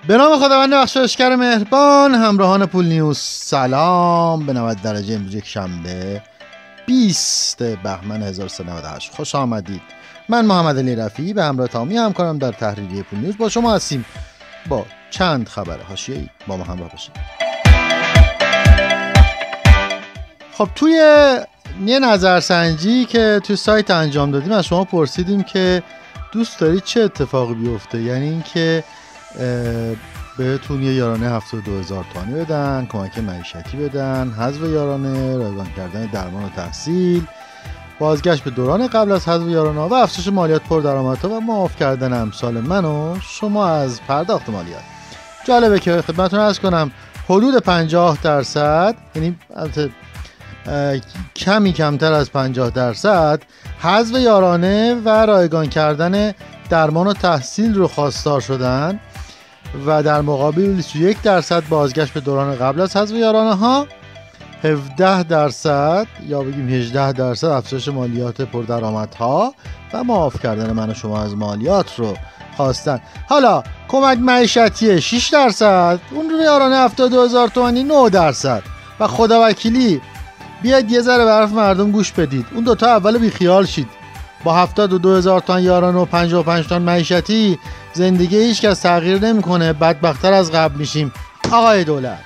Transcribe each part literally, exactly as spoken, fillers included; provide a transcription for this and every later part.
به نام خداوند بخشایشگر مهربان. همراهان پول نیوز سلام. به نود درجه امروز یک شنبه بیست بهمن هزار و سیصد و نود و هشت خوش آمدید. من محمد علی رفیعی به همراه تامی همکارم در تحریریه پول نیوز با شما هستیم. با چند خبر حاشیه‌ای با ما همراه باشید. خب توی یه نظرسنجی که توی سایت انجام دادیم از شما پرسیدیم که دوست دارید چه اتفاقی بیفته، یعنی اینکه بهتون یه یارانه هفتاد و دو هزار تومانی بدن، کمک معیشتی بدن، حذف یارانه، رایگان کردن درمان و تحصیل، بازگشت به دوران قبل از حذف یارانه و افزایش مالیات پردرآمدها و معاف کردن امثال من و شما از پرداخت مالیات. جالبه که خدمتتون عرض کنم حدود پنجاه درصد، یعنی کمی کمتر از پنجاه درصد حذف یارانه و رایگان کردن درمان و تحصیل رو خواستار شدن و در مقابل بیست و یک درصد بازگشت به دوران قبل از حذف یارانه ها، هفده درصد یا بگیم هجده درصد افزایش مالیات پردرآمدها و معاف کردن من و شما از مالیات رو خواستن. حالا کمک معیشتی شش درصد، اون رو یارانه هفتاد و دو هزار تومانی نه درصد و خداوکیلی بیاید یه ذره به حرف مردم گوش بدید. اون دوتا اول بیخیال شید. با هفتاد و دو هزار تومان یارانه و پنجاه و پنج تومان معیشتی زندگی هیچ کس تغییر نمیکنه، بدبخت‌تر از قبل میشیم آقای دولت.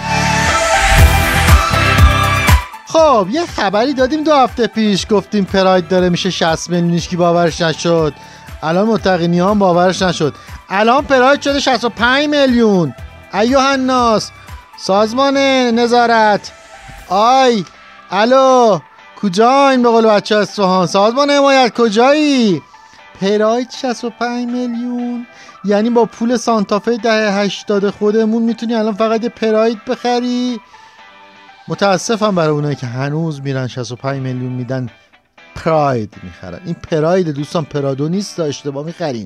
خب یه خبری دادیم دو هفته پیش، گفتیم پراید داره میشه شصت میلیون، کی باورش نشد. الان متقینی هم باورش نشد. الان پراید شده شصت و پنج میلیون. ایها الناس، سازمان نظارت، آی الو کجایین؟ به قول بچه اصفهان، سازمان حمایت کجایی؟ پراید شصت و پنج میلیون، یعنی با پول سانتافه دهه هشتاد خودمون میتونی الان فقط پراید بخری. متاسفم برای اونایی که هنوز میرن شصت و پنج میلیون میدن پراید میخرن. این پراید دوستان، پرادو نیست، اشتباه میخرین.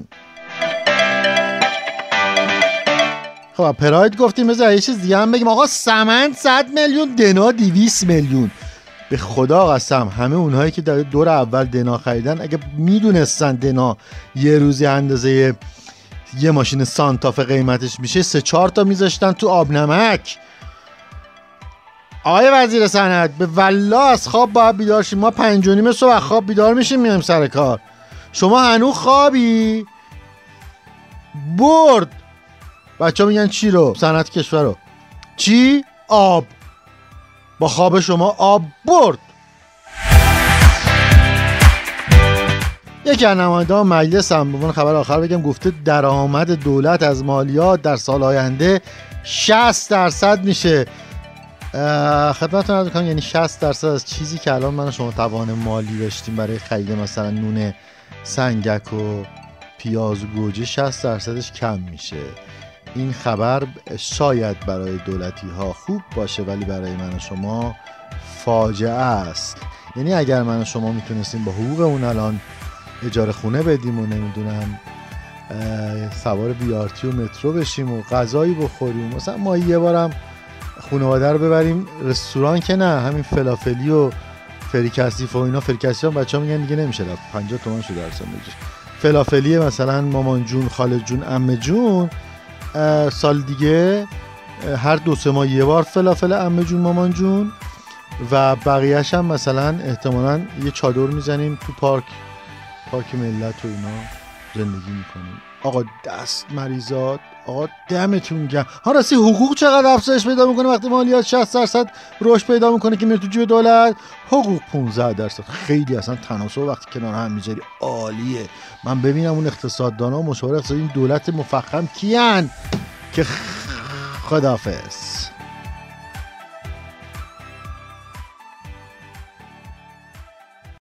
خب پراید گفتیم، بذار یه چیز دیگه هم بگیم. آقا سمن صد میلیون، دنا دویست میلیون. به خدا قسم همه اونهایی که در دور اول دنا خریدن اگه میدونستن دنا یه روزی اندازه یه ماشین سانتافه قیمتش میشه، سه چهار تا میذاشتن تو آب نمک. آقای وزیر صنعت، به والله از خواب باید بیدار شیم. ما پنج و نیم صبح خواب بیدار میشیم میایم سر کار. شما هنوز خوابی؟ برد بچه ها میگن چی رو؟ صنعت کشور رو چی؟ آب. با خواب شما آب برد. یکی از نمایندگان مجلس هم به عنوان خبر آخر بگم گفته درآمد دولت از مالیات در سال آینده شصت درصد میشه. خدمتتون عرض کنم یعنی شصت درصد از چیزی که الان من و شما توان مالی داشتیم برای خرید مثلا نون سنگک و پیاز و گوجه، شصت درصدش کم میشه. این خبر شاید برای دولتی ها خوب باشه ولی برای من و شما فاجعه است. یعنی اگر من و شما میتونستیم با حقوقمون الان اجاره خونه بدیم و نمیدونم سوار بیارتی و مترو بشیم و غذایی بخوریم، مثلا ما یه بارم خانواده رو ببریم رستوران، که نه همین فلافلی و فریکسیف و اینا. فریکسیف هم بچه‌ها میگن دیگه نمیشه رفت، پنجاه تومن شده درصد میگیره. فلافلی مثلا مامان جون، خاله جون، عمه جون، سال دیگه هر دو سه ماه یه بار فلافل عمه جون مامان جون و بقیه‌اش هم مثلا احتمالاً یه چادر میزنیم تو پارک پارک ملت و اینا زندگی میکنیم. آقا دست مریضات، آقا دمتون گرم. ها راستی حقوق چقدر افزایش پیدا میکنه وقتی مالیات شصت درصد رشد پیدا میکنه که میره تو جیب دولت؟ حقوق پانزده درصد. خیلی اصلا تناسب وقتی کنار هم میذاری عالیه. من ببینم اون اقتصاددانا و مشاور اقتصادی این دولت مفخم کیان که خداحافظ.